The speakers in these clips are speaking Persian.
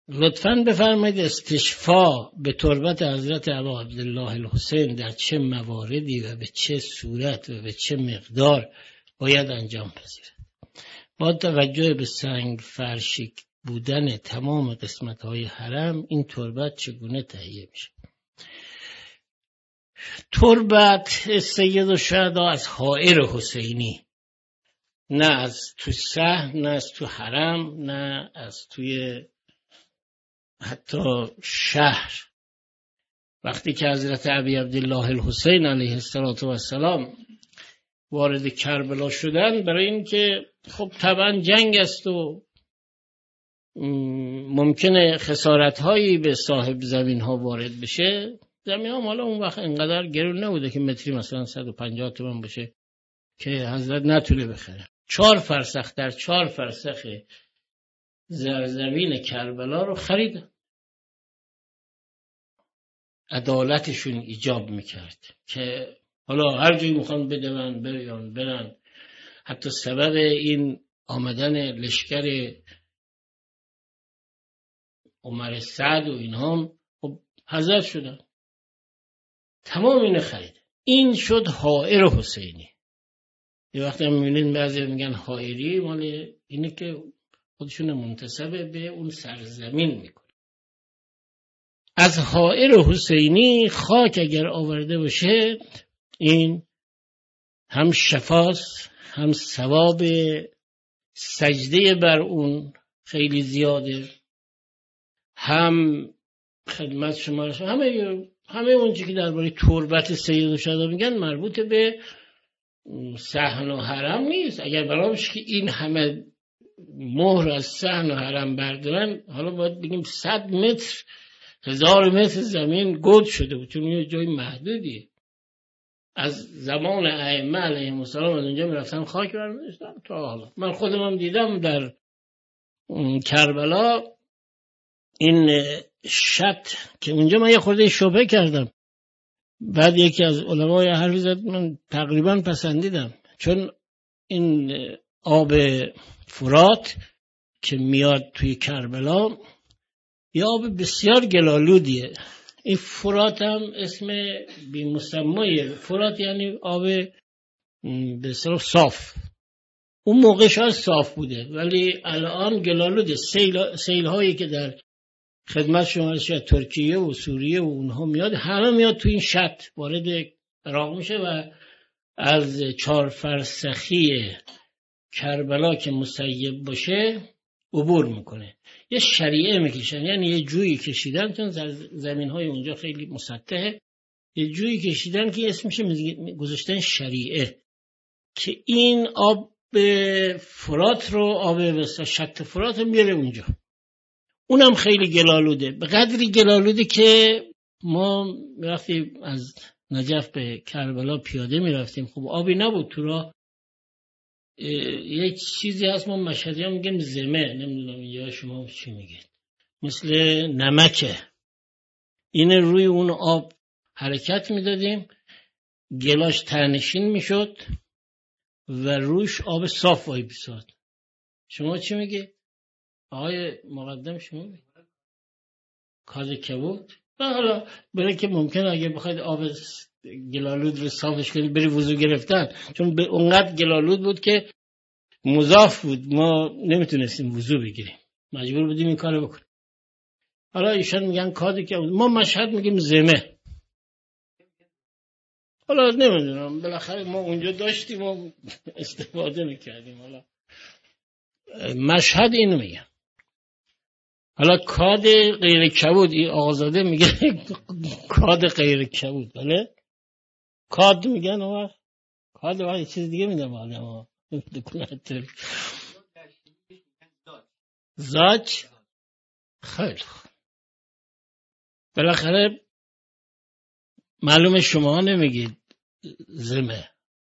لطفاً بفرمایید استشفاء به تربت حضرت ابا عبدالله الحسین در چه مواردی و به چه صورت و به چه مقدار باید انجام پذیرد. با توجه به سنگ فرشی بودن تمام قسمت‌های حرم این تربت چگونه تهیه میشه؟ تربت سید الشهدا از حائر حسینی، نه از تو صحن، نه از تو حرم، نه از توی حتی شهر. وقتی که حضرت ابی عبدالله الحسین علیه السلام وارد کربلا شدن، برای اینکه خب طبعا جنگ است و ممکنه خسارت هایی به صاحب زمین ها وارد بشه. زمین ها حالا اون وقت انقدر گرون نبوده که متری مثلا 150 تومان باشه که حضرت نتونه بخره. 4 فرسخ در 4 فرسخ زمین کربلا رو خریدن. عدالتشون ایجاب میکرد که حالا هر جایی میخوان بدون برن. حتی سبب این آمدن لشکر عمر سعد و اینها خب حضرت شدن. تمام اینو خرید. این شد حائر حسینی. یه وقتی هم میبینید بعضی میگن حائری، مال اینه که خودشون منتسب به اون سرزمین میکنه. از حائر حسینی خاک اگر آورده باشه، این هم شفاست، هم ثواب سجده بر اون خیلی زیاده، هم خدمت شما همه اون چیزی که درباره تربت سید الشهدا میگن مربوط به صحن و حرم نیست. اگر برامش که این همه مهر از صحن و حرم بردارن، حالا باید بگیم 100 متر 1000 متر زمین گود شده بود، چون یه جای محدودیه. از زمان ائمه علیهم السلام از اونجا میرفتن خاک برمی‌داشتن تا حالا. من خودم هم دیدم در کربلا این شط که اونجا من یه خورده شبهه کردم. بعد یکی از علمای حرفی زد، من تقریبا پسندیدم، چون این آب فرات که میاد توی کربلا یه آب بسیار گلالودیه. این فرات هم اسم بی‌مسمایه. فرات یعنی آب به اصطلاح صاف. اون موقع شاید صاف بوده ولی الان گلالوده. سیل هایی که در خدمت شما از ترکیه و سوریه و اونها میاد، همه میاد تو این شط وارد عراق میشه و از 4 فرسخی کربلا که مسیب باشه عبور میکنه. یه شریعه میکشن، یعنی یه جویی کشیدن، چون زمین های اونجا خیلی مسطحه، یه جویی کشیدن که اسمش گذاشتن شریعه، که این آب فرات رو، آب شط فرات رو میره اونجا. اونم خیلی گلالوده، به قدری گلالوده که ما وقتی از نجف به کربلا پیاده میرفتیم، خب آبی نبود تو راه. یک چیزی هست ما مشهدی ها میگیم زمه، نمیدونم یا شما چی میگید، مثل نمکه. این روی اون آب حرکت میدادیم، گلاش تنشین میشد و روش آب صاف وای بیساد. شما چی میگی؟ آقای مقدم شما میگی؟ کاز کبود؟ حالا برای که ممکنه اگه بخواید آب گلالود رو صافش کنید بری وضو گرفتن، چون به اونقدر گلالود بود که مضاف بود، ما نمیتونستیم وضو بگیریم، مجبور بودیم این کارو بکنیم. حالا ایشان میگن کاز کبود، ما مشهد میگیم زمه. حالا نمیدونم، بالاخره ما اونجا داشتیم و استفاده میکردیم. حالا مشهد اینو میگن. حالا کاد غیر کبود، این آقازاده میگه کاد غیر کبود. بله کاد میگن، اما کاد وقت چیز دیگه میدم آدم زاج. خیلی خوب، بالاخره معلومه شما نمیگید زمه.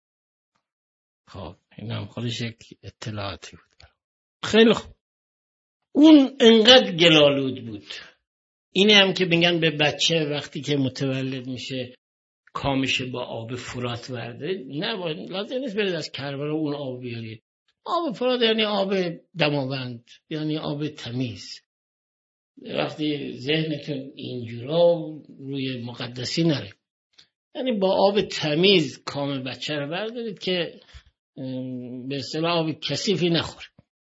خب این هم خودش یک اطلاعاتی بود. خیلی خوب، اون انقدر گلالود بود. اینه هم که میگن به بچه وقتی که متولد میشه کامشه با آب فرات ورده. نه، لازم نیست برید از کربلا اون آب بیارید. آب فرات یعنی آب دماوند، یعنی آب تمیز. وقتی ذهنتون اینجورا روی مقدسی نره، یعنی با آب تمیز کام بچه رو بردارید که به اصطلاح آب کثیفی نخوره.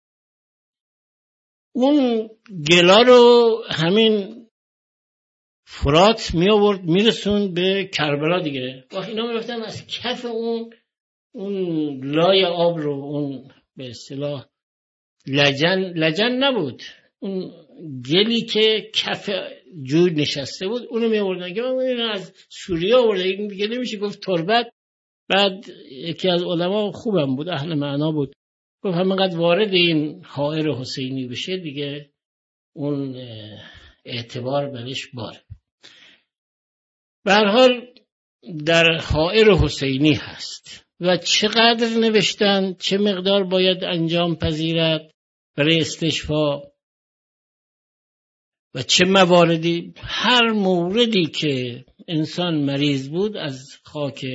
اون گلا رو همین فرات می آورد میرسون به کربلا دیگه. وقتی اینا میرفتن از کف اون لای آب رو، اون به اصطلاح لجن نبود، اون گلی که کف جود نشسته بود اونو می آوردن که من از سوریه آورده، این دیگه نمیشه گفت تربت. بعد یکی از علما خوبم بود، اهل معنا بود، گفت همینقدر وارد این حائر حسینی بشه دیگه اون اعتبار بهش باره. به هر حال در حائر حسینی هست و چقدر نوشتن چه مقدار باید انجام پذیرد برای استشفا و چه مواردی. هر موردی که انسان مریض بود از خاک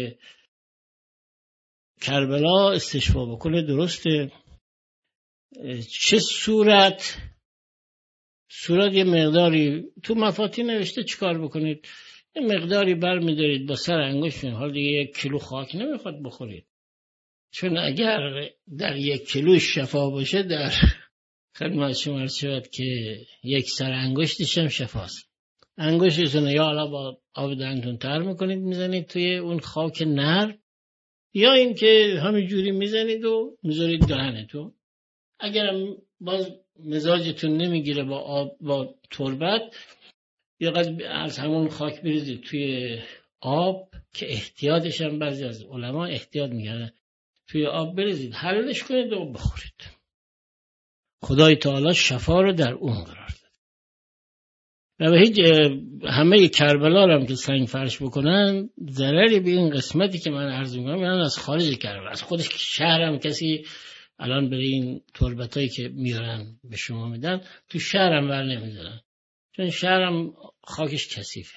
کربلا استشفا بکنه درسته. چه صورت یه مقداری تو مفاتیح نوشته چیکار بکنید، یه مقداری برمی‌دارید با سر انگشتتون، حالا دیگه 1 کیلو خاک نمیخواد بخورید، چون اگر در 1 کیلو شفا باشه در خدمت شما عرض شود که 1 سر انگشتش هم شفاست. انگشتتون یا حالا با آب دهنتون تر میکنید میزنید توی اون خاک نر، یا اینکه همینجوری میزنید و میذارید دهنتون. اگرم باز مزاجتون نمیگیره با آب با تربت، یا از همون خاک بریزید توی آب که احتیاطش هم بعضی از علما احتیاط میگن، توی آب بریزید حلش کنید و بخورید. خدای تعالی شفا رو در اون قرار داد. و به هیچ همه کربلا رو هم که سنگ فرش بکنن ضرری به این قسمتی که من عرض میکنم یعنی از خارج کربلا، از خودش شهرم کسی الان برای این تربتایی که میارن به شما میدن تو شهرم ور نمیدارن، چون شهرم خاکش کثیفه،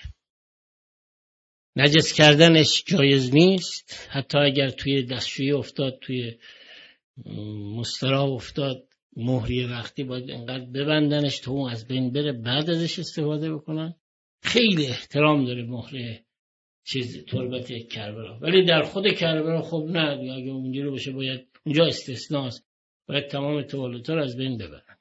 نجس کردنش جایز نیست. حتی اگر توی دستشویی افتاد، توی مستراح افتاد، مهری وقتی باید انقدر ببندنش تا اون از بین بره بعد ازش استفاده بکنن. خیلی احترام داره مهر تربت کربلا، ولی در خود کربلا خب نه، اگه اونجوری باشه باید اونجا استثناست، باید تمام توالت‌ها رو از بین ببرن.